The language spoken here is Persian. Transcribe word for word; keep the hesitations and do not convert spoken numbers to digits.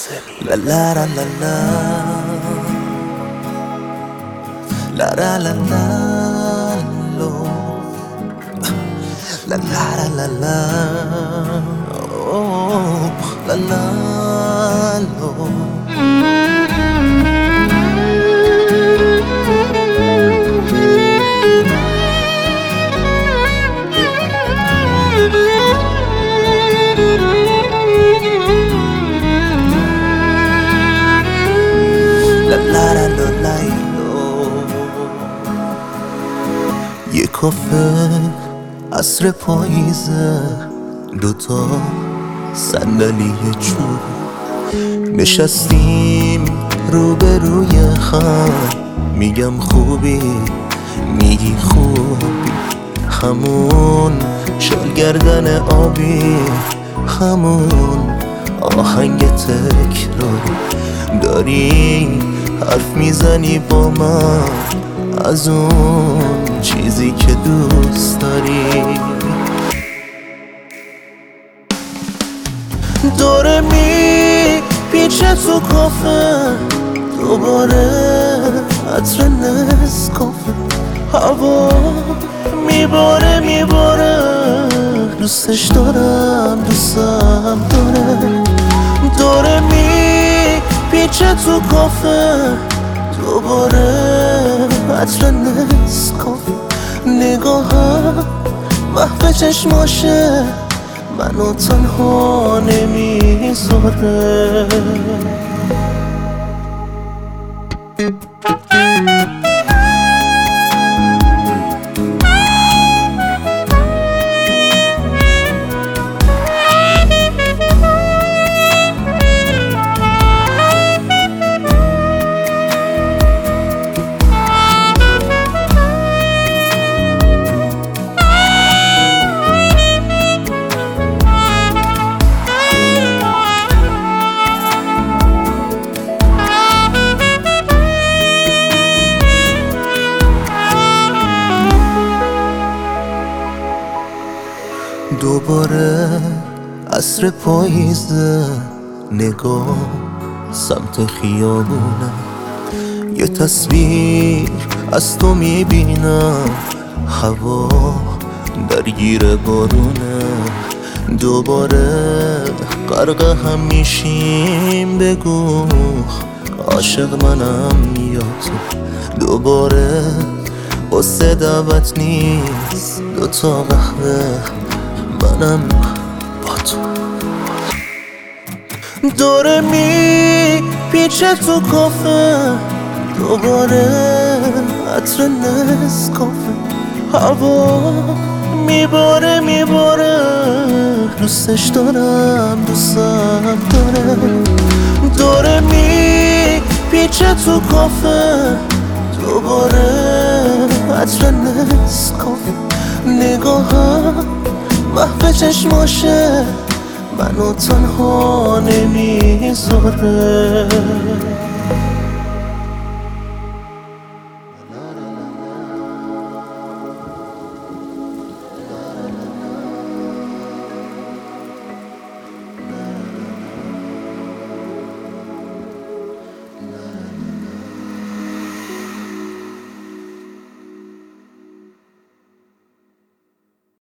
La la la la la La la la la lo La la la la la Oh La la lo La la la la la یه کافه عصر پاییزه دوتا صندلی چوب نشستیم روبروی هم میگم خوبی میگی خوبی همون شلگردن آبی همون آهنگ تکراری داری حرف میزنی با من از اون چیزی که دوست داری دوره می پیچه تو کافه دوباره عطر نسکافه هوا میباره میباره دوستش دارم دوستم داره دوره می پیچه تو کافه دوباره عطر نسکافه نگاهم محو چشماشه منو تنها نمیذاره دوباره عصر پاییزه نگاه سمت خیابونه یه تصویر از تو میبینم هوا درگیر بارونه دوباره غرق هم میشیم بگو عاشق منم یا تو دوباره قصه دعوت نیست دوتا قهوه منم با تو دوره می پیچه تو کافه دوباره عطر نسکافه هوا میباره میباره دوستش دارم دوستم داره دوره می پیچه تو کافه دوباره عطر نسکافه نگاهم محو چشماشه منو تنها نمیذاره